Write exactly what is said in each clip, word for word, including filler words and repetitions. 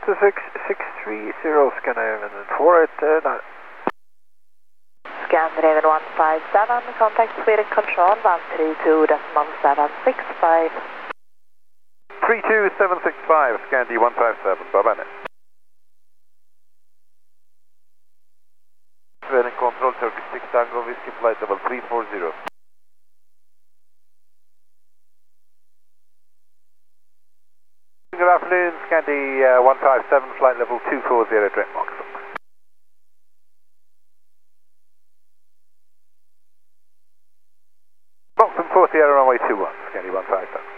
six six three zero, Scandinavian four eight nine. Scandinavian one five seven, contact Sweden Control one three two decimal seven six five. three two seven six five, Scandi one five seven, bye-bye now. Sweden Control, Turkish six Tango, Whiskey flight level three four zero. Good afternoon, Scandi uh, one five seven, flight level two four zero, direct mark. Boxing four Sierra runway two one, Scandi one five seven.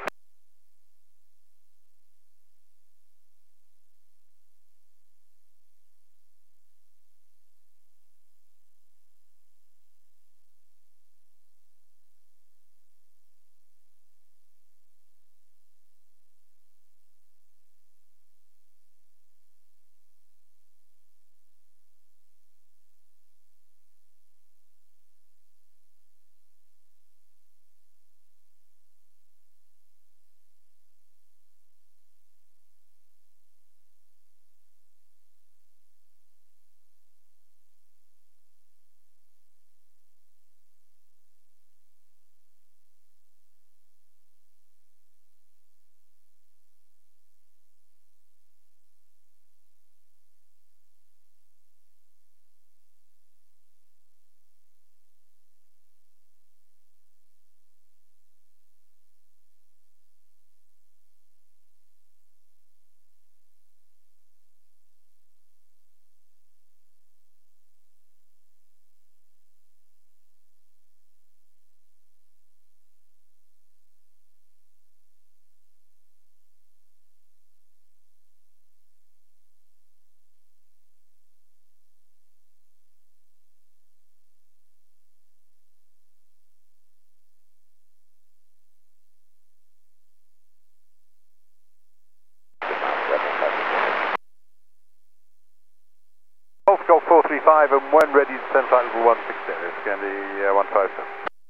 Golf Golf four three five, and when ready, descend flight level one six zero, Scandi uh, one five seven.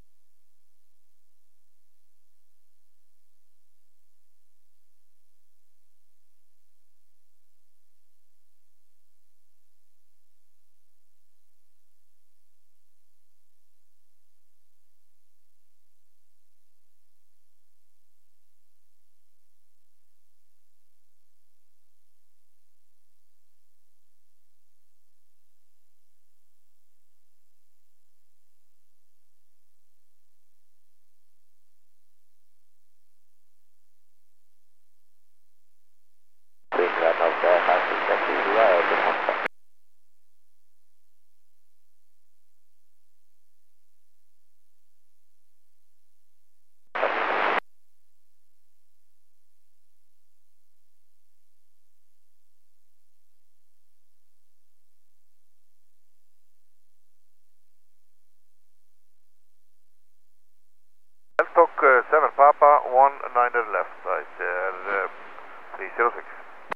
Talk uh, seven Papa, one niner left, right there, uh, three zero six.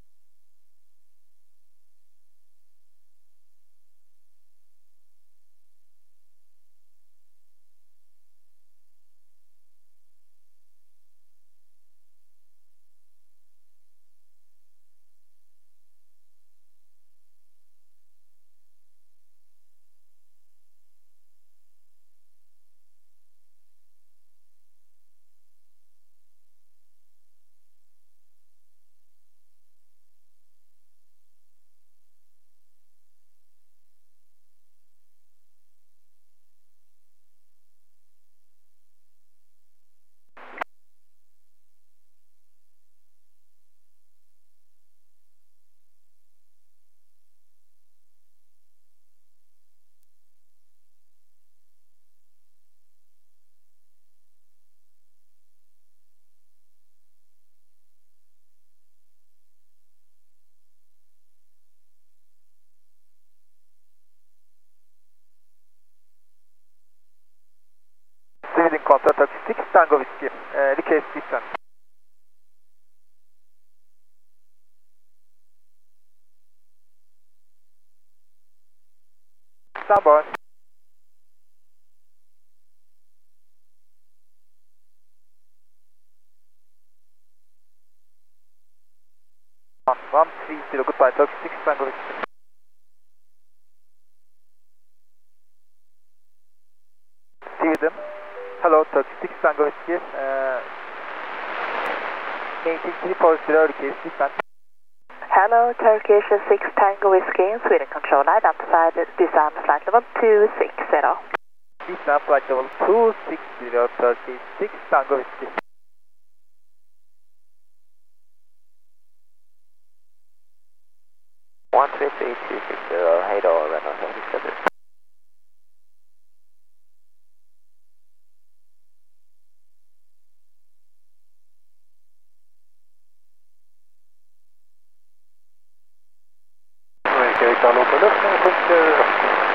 Sweden Control, six Tango Whiskey, uh, request descent. Starboard. one three zero, goodbye, Turkey six Tango Whiskey. See them. Hello, Turkey six Tango Whiskey. Uh, maintain three four zero, case descent. Hello, Turkish six Tango Whiskey in Sweden Control, identified descent flight level two six zero. Descent flight level two six zero, Turkey six Tango Whiskey. one three three two six zero, hej då, Renault seventy-seven. Ska vi ta låg på luften och sjunker?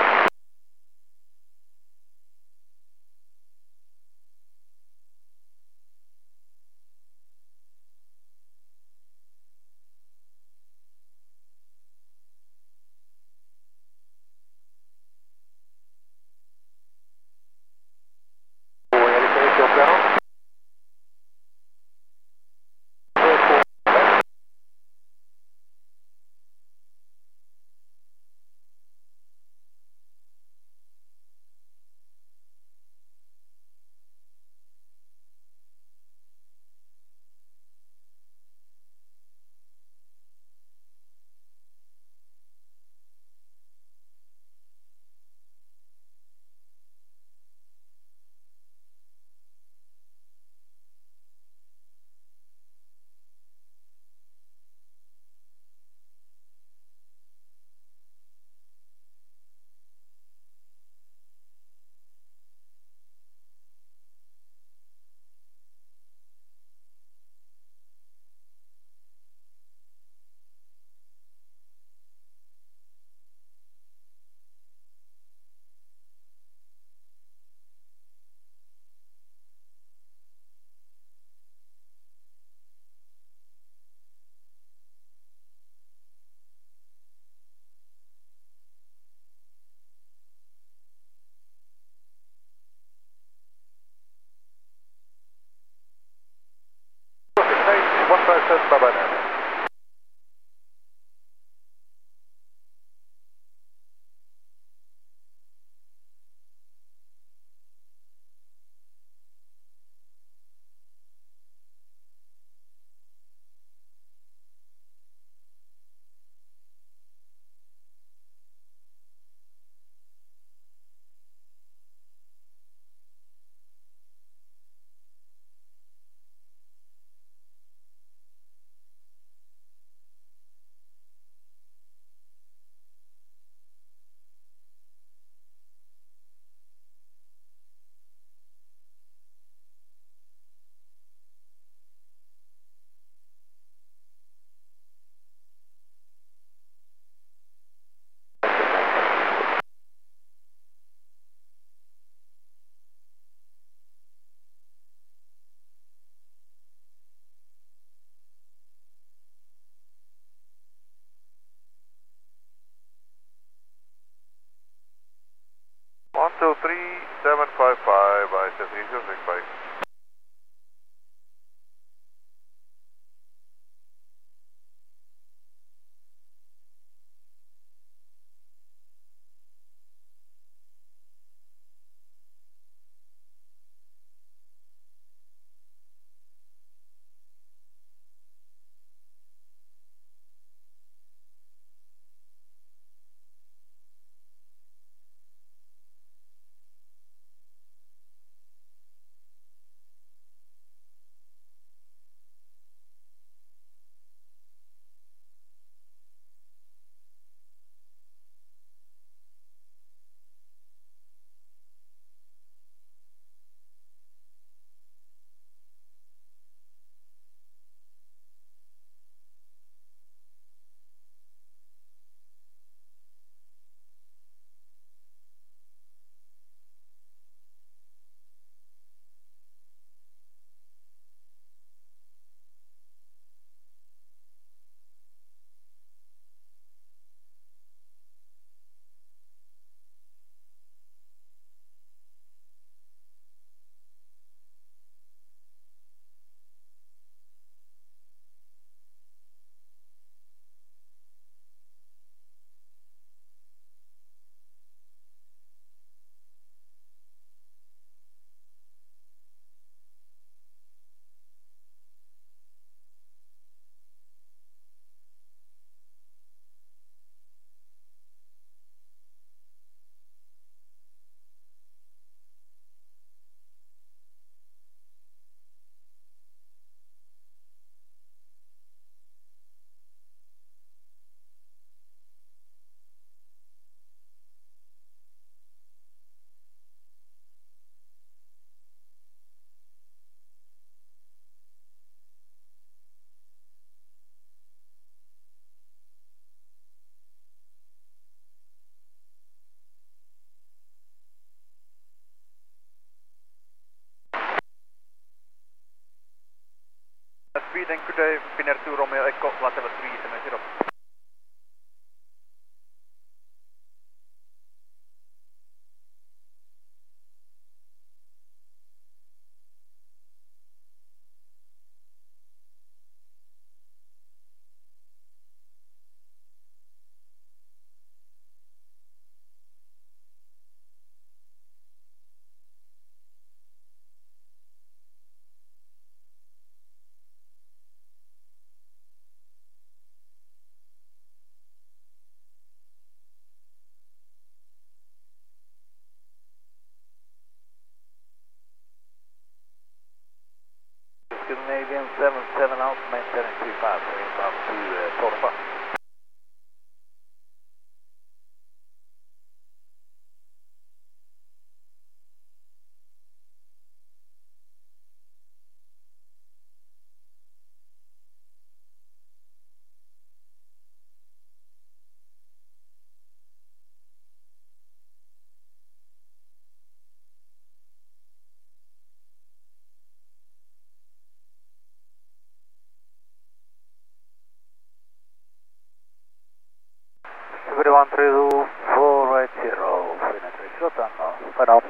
one five seven, bye bye now. one two three seven five five, I said three zero six five. two Romeo Echo, flight level three seven zero. Scandinavian seven seven out, maintaining three five, inbound to uh, Torpa. one three four eight zero, three nine three zero, Tango, final.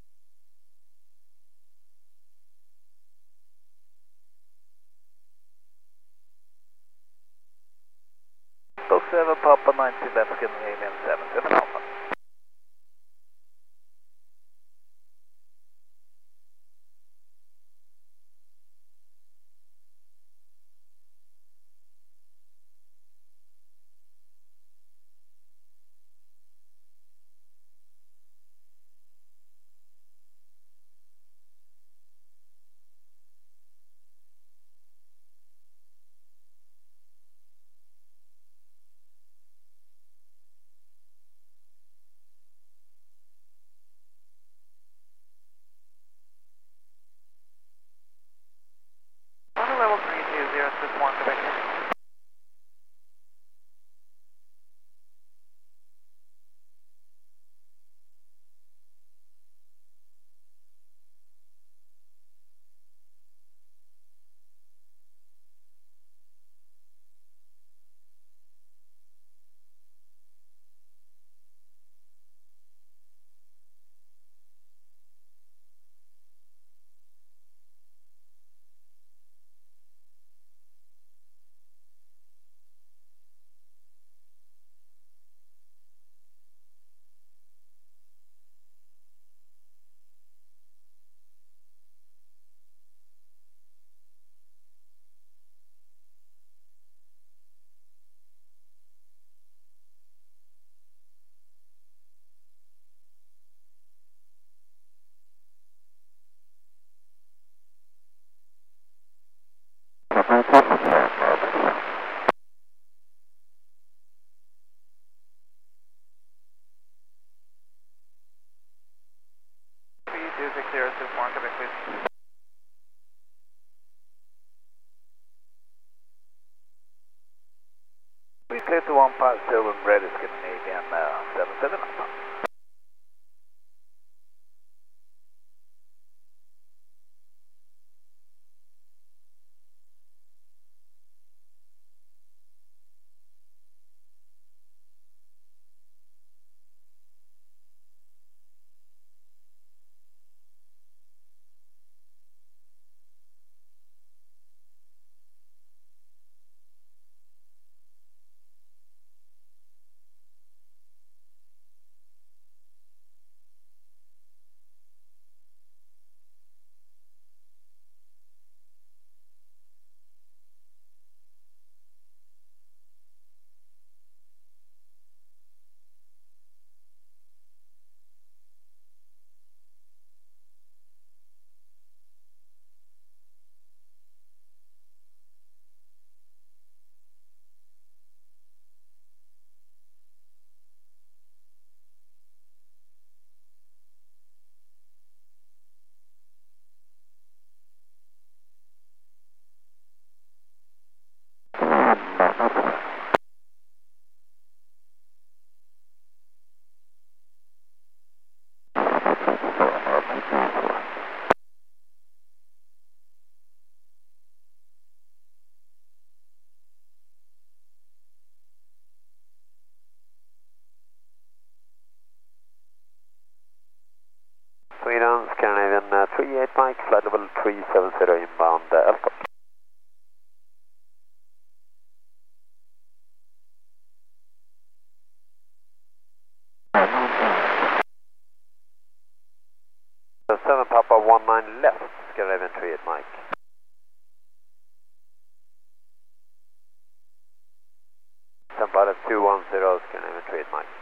Book seven, Papa ninety, left Scandinavian seven seven Alpha. Level three two zero, six one, Quebec. three two six zero, six one, Quebec, please. We clear to one five seven, ready Scandinavian uh, seven seven Alpha. three eight Mike, flight level three seven zero inbound uh, L-stop. seven Papa one nine left, Scandinavian three eight Mike. seven Pilot two one zero, Scandinavian three eight Mike.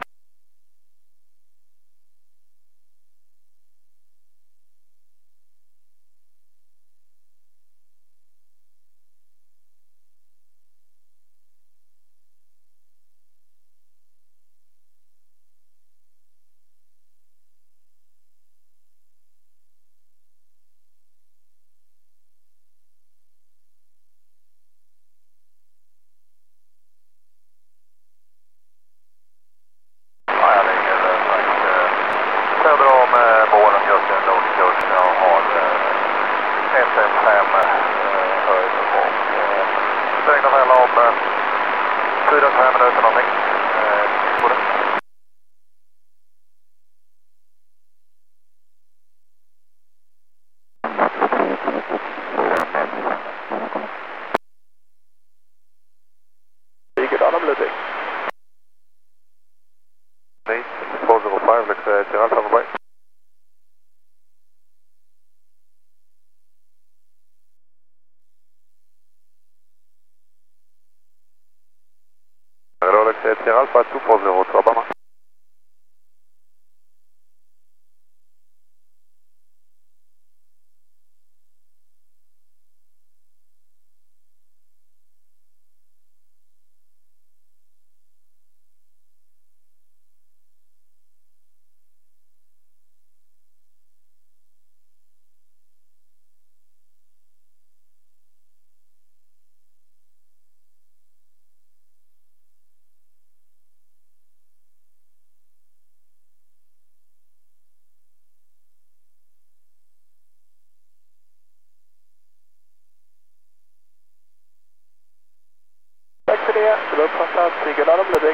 Söder om målen just nu, nordkurs, jag har ett ett fem höjd och stängda väl om fyra till fem minuter någonting. Både. Vilket alla Ludvig? Nej, four zero five, let's uh, Sierra Alpha, bye. Rolex Sierra Alpha two four zero to Obama. Tack för det, det var uppfattat. Sigurd Adam Ludvig.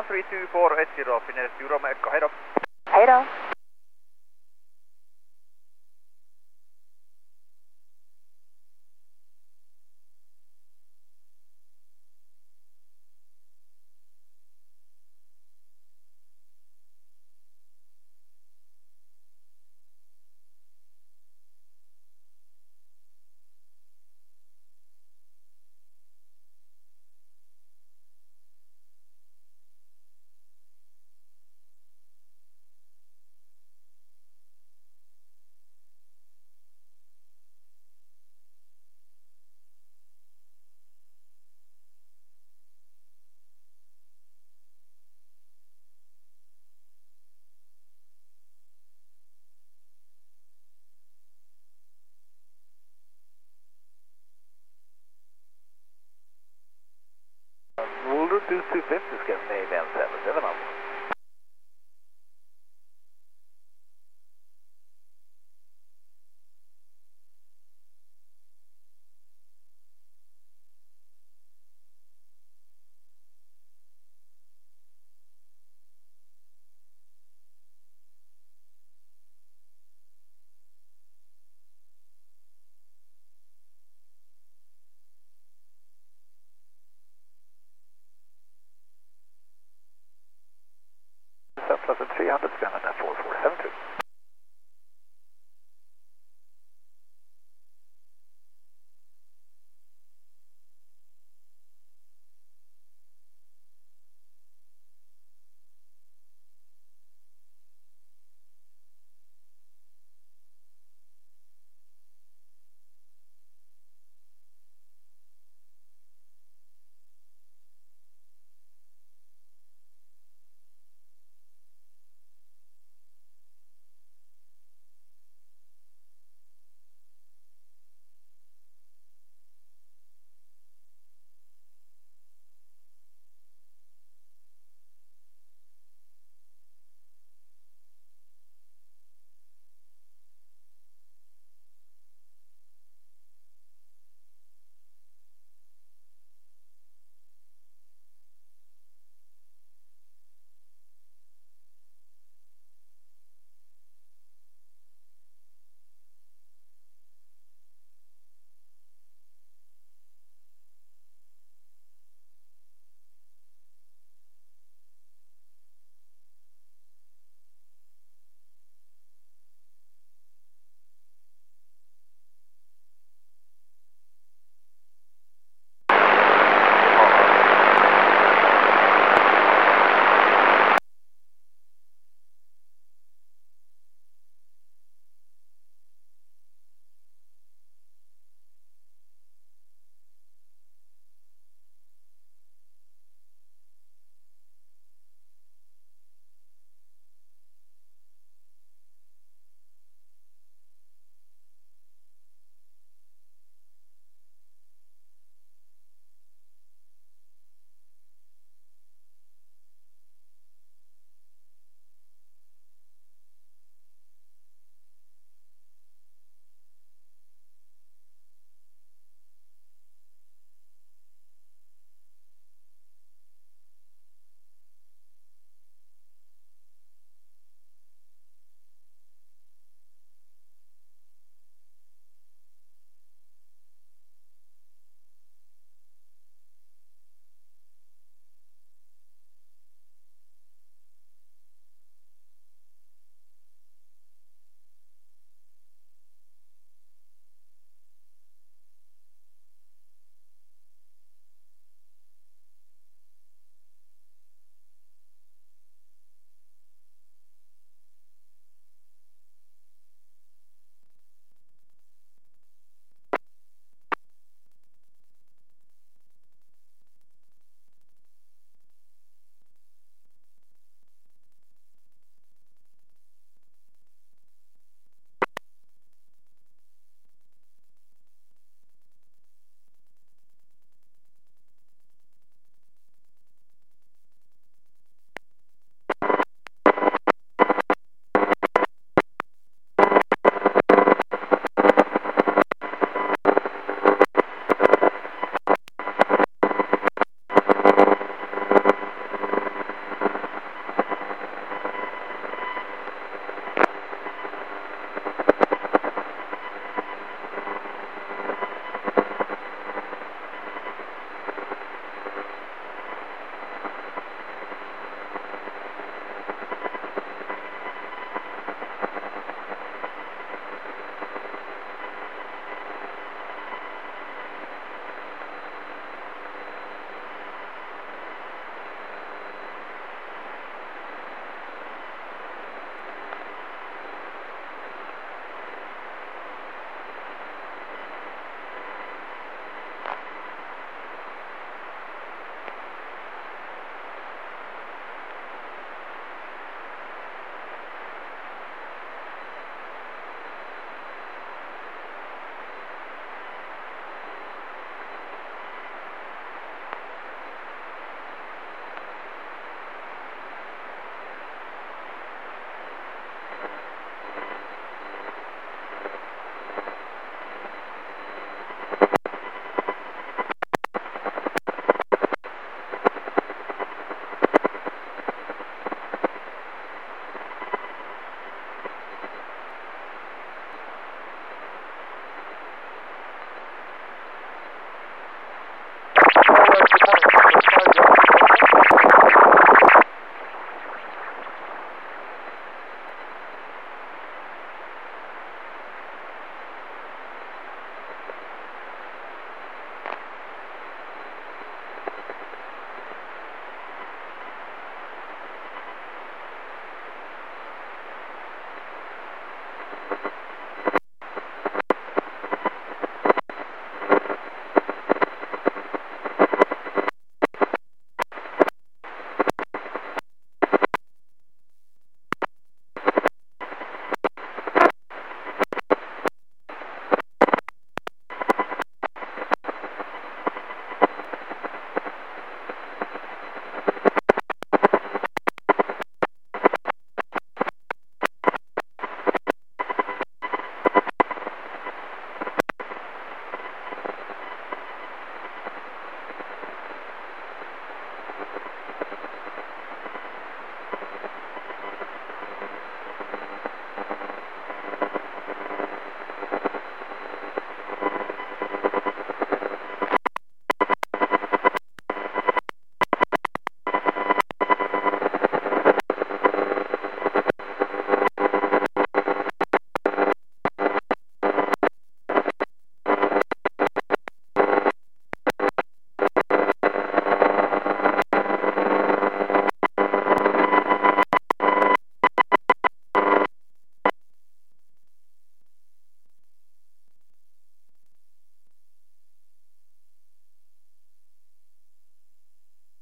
one three two four eight zero, Finnair Euro Echo, hej då. Hej då. Boulder two two fifty, Scandinavian seven seven up.